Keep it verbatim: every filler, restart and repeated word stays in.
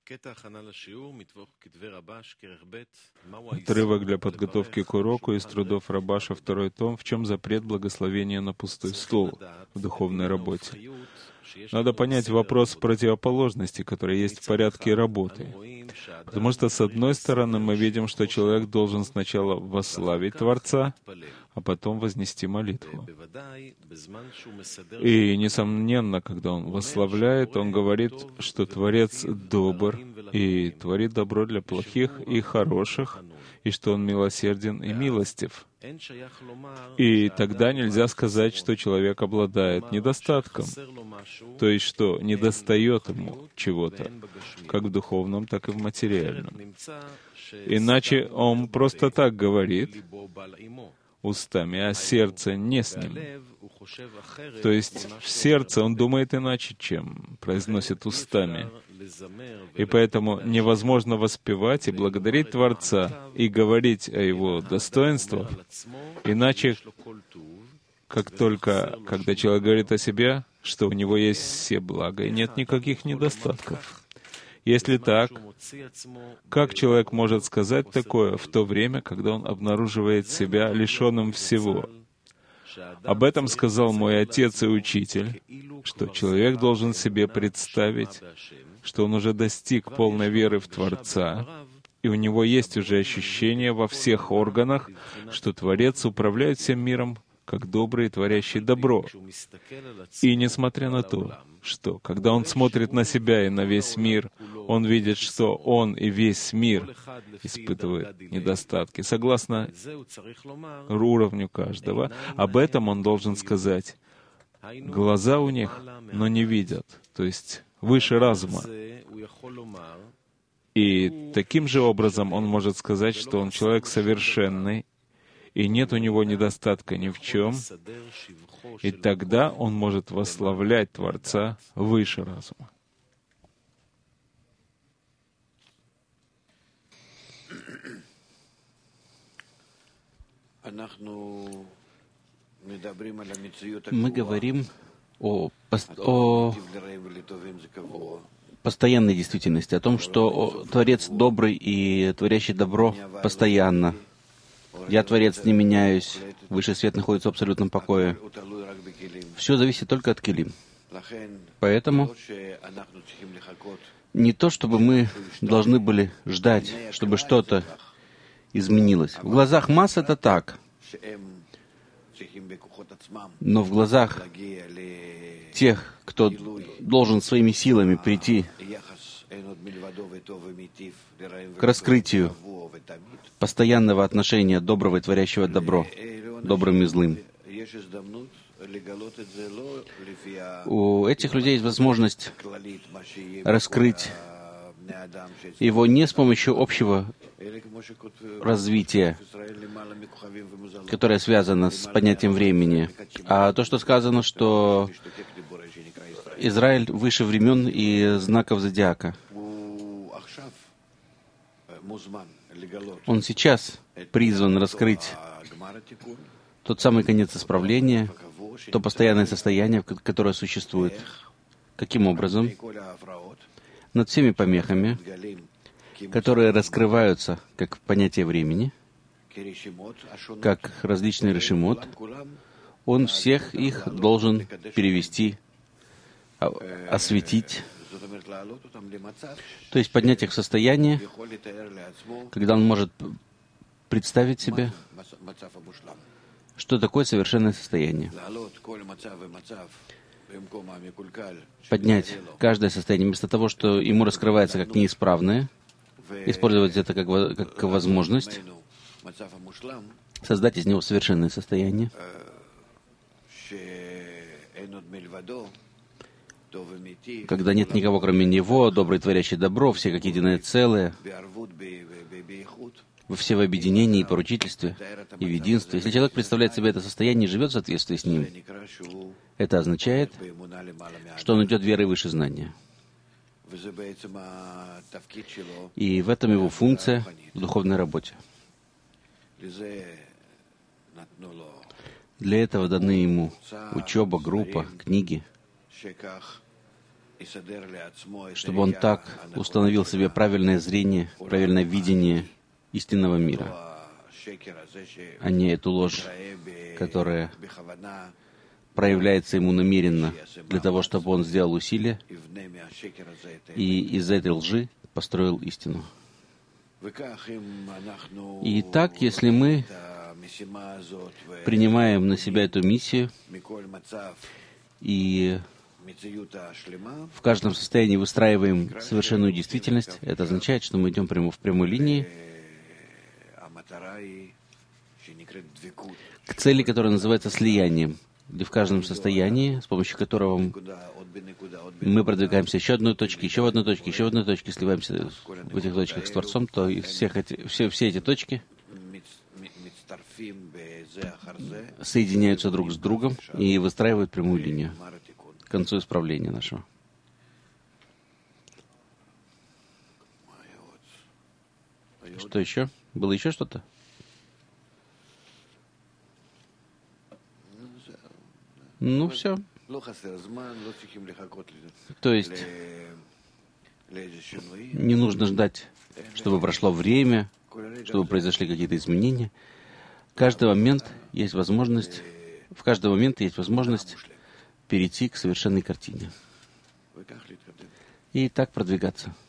Отрывок для подготовки к уроку из трудов Рабаша, второй том. В чем запрет благословения на пустой стол в духовной работе? Надо понять вопрос противоположности, который есть в порядке работы. Потому что, с одной стороны, мы видим, что человек должен сначала восславить Творца, а потом вознести молитву. И, несомненно, когда он восславляет, он говорит, что Творец добр и творит добро для плохих и хороших, и что он милосерден и милостив. И тогда нельзя сказать, что человек обладает недостатком, то есть что недостает ему чего-то, как в духовном, так и в материальном. Иначе он просто так говорит устами, а сердце не с ним. То есть в сердце он думает иначе, чем произносит устами. И поэтому невозможно воспевать и благодарить Творца и говорить о Его достоинствах, иначе, как только, когда человек говорит о себе, что у него есть все блага и нет никаких недостатков. Если так, как человек может сказать такое в то время, когда он обнаруживает себя лишенным всего? Об этом сказал мой отец и учитель, что человек должен себе представить, что он уже достиг полной веры в Творца, и у него есть уже ощущение во всех органах, что Творец управляет всем миром, как добрый, творящий добро. И несмотря на то, что, когда он смотрит на себя и на весь мир, он видит, что он и весь мир испытывает недостатки, согласно уровню каждого, об этом он должен сказать: глаза у них, но не видят, то есть выше разума. И таким же образом он может сказать, что он человек совершенный, и нет у него недостатка ни в чем, и тогда он может восславлять Творца выше разума. Мы говорим о, о постоянной действительности, о том, что Творец добрый и творящий добро постоянно. Я Творец, не меняюсь, Высший Свет находится в абсолютном покое. Все зависит только от Келим. Поэтому не то, чтобы мы должны были ждать, чтобы что-то изменилось. В глазах масс это так, но в глазах тех, кто должен своими силами прийти к раскрытию постоянного отношения доброго и творящего добро, добрым и злым. У этих людей есть возможность раскрыть его не с помощью общего развития, которое связано с понятием времени, а то, что сказано, что Израиль выше времен и знаков зодиака. Он сейчас призван раскрыть тот самый конец исправления, то постоянное состояние, которое существует. Каким образом? Над всеми помехами, которые раскрываются как понятие времени, как различные решимот, он всех их должен перевести, осветить, то есть поднять их в состояние, когда он может представить себе, что такое совершенное состояние. Поднять каждое состояние вместо того, что ему раскрывается как неисправное, использовать это как, как возможность, создать из него совершенное состояние, когда нет никого, кроме Него, добрый, творящий добро, все как единое целое, все в объединении и поручительстве, и в единстве. Если человек представляет себе это состояние и живет в соответствии с ним, это означает, что он идет верой выше знания. И в этом его функция в духовной работе. Для этого даны ему учеба, группа, книги, чтобы он так установил себе правильное зрение, правильное видение истинного мира, а не эту ложь, которая проявляется ему намеренно для того, чтобы он сделал усилия и из этой лжи построил истину. И так, если мы принимаем на себя эту миссию и в каждом состоянии выстраиваем совершенную действительность, это означает, что мы идем прямо в прямой линии к цели, которая называется слиянием, где в каждом состоянии, с помощью которого мы продвигаемся еще одной точки, еще в одной точке, еще в одной точке, сливаемся в этих точках с Творцом, то из всех эти, все, все эти точки соединяются друг с другом и выстраивают прямую линию к концу исправления нашего. Что еще? Было еще что-то? Ну, все. То есть, не нужно ждать, чтобы прошло время, чтобы произошли какие-то изменения. Каждый момент есть возможность, в каждый момент есть возможность перейти к совершенной картине. И так продвигаться.